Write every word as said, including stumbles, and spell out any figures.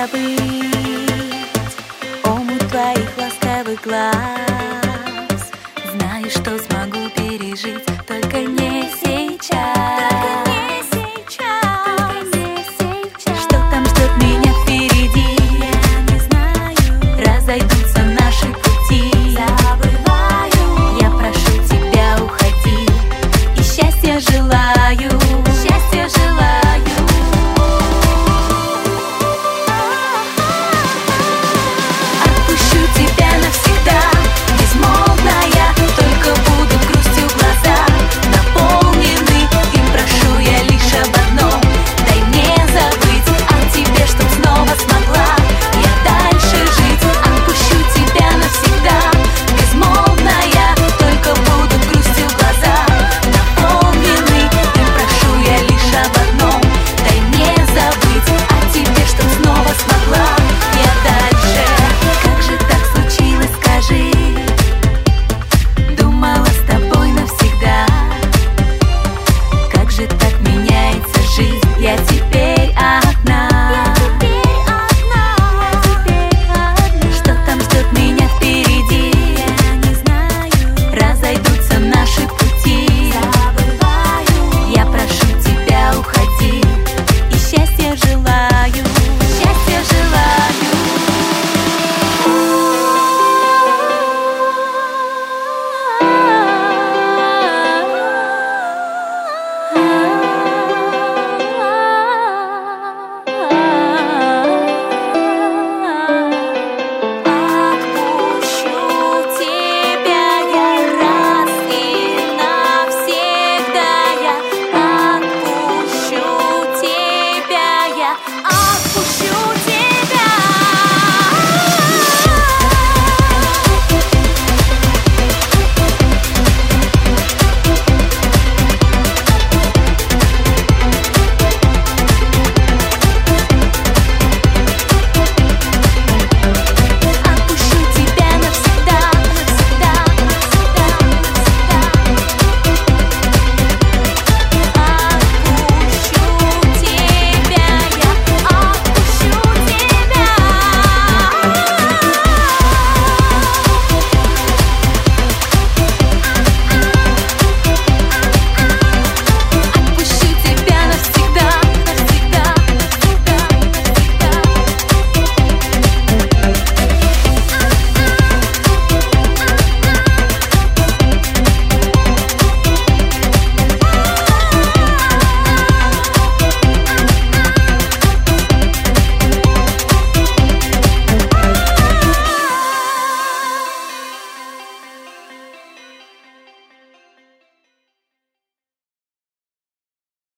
забыть омут твоих ласковых глаз. Знаю, что смогу пережить, только не сейчас. Что там ждет меня впереди, я не знаю. Разойдутся наши пути, забываю. Я прошу тебя, уходи, и счастья желаю, счастья желаю. Отпущу тебя навсегда, безмолвная, только будут грустью глаза наполнены. И прошу я лишь об одном: дай мне забыть о тебе, чтоб снова смогла я дальше жить. Отпущу тебя навсегда, безмолвная, только будут грустью глаза наполнены. И прошу я лишь об одном: дай мне забыть о тебе, чтоб снова смогла я дальше. Как же так случилось, скажи? Думала с тобой навсегда. Как же так меняется жизнь? Я теперь одна. Что там ждет меня впереди, я не знаю. Разойдутся наши пути, забываю. Я прошу тебя, уходи, и счастья желаю, счастья желаю. Отпущу тебя я раз и навсегда, я отпущу тебя я.